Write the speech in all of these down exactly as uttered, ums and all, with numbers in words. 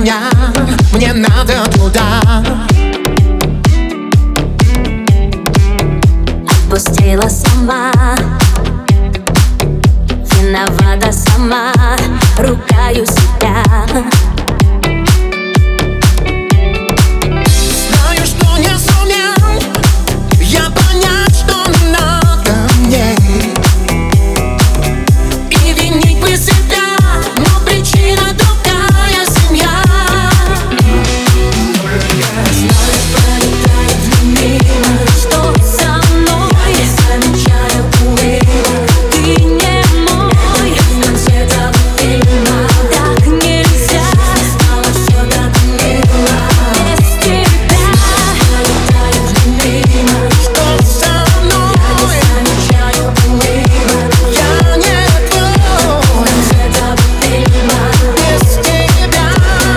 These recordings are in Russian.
меня, мне надо туда. Отпустила сама, виновата сама, ругаю себя. Знаю, что не сумел я понять, что надо мне, и винить бы себя, но причина другая семья. Знаю, пролетает мимо, что со мной замечаю улыбку. Ты не мой, в конце этого фильма так нельзя, стало все так мило без тебя. Пролетает мимо, Что со мной замечаю улыбку. я не твой, В конце этого фильма без тебя.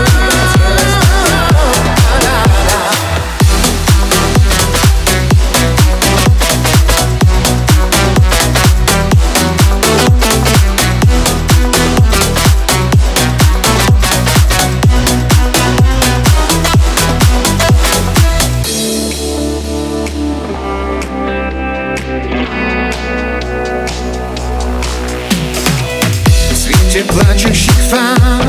В свете плачущих фар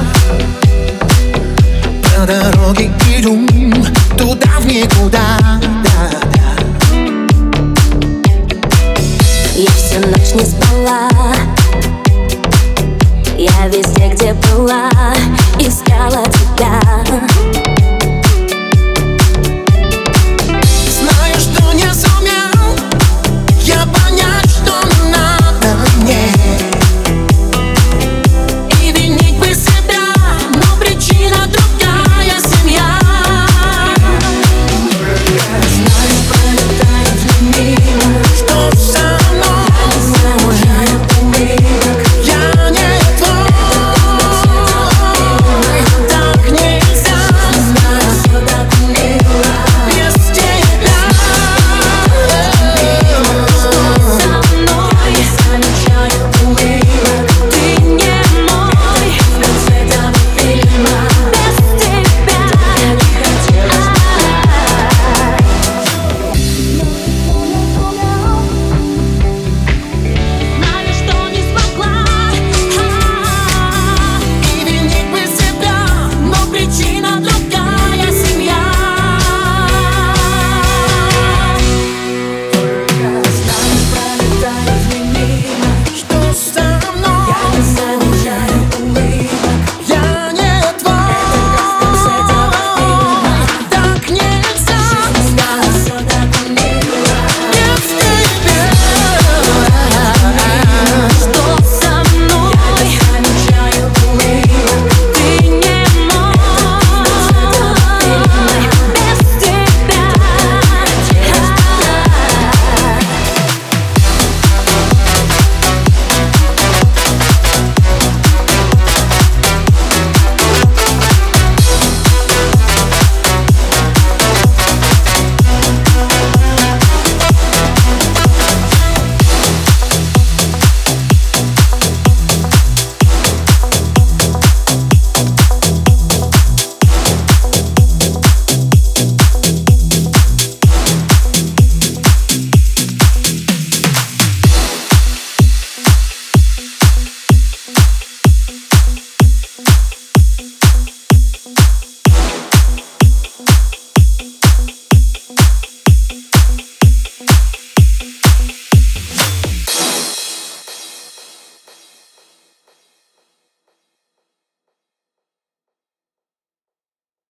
по дороге иду туда в никуда, да, да. Я всю ночь не спала, я везде, где была, искала тебя.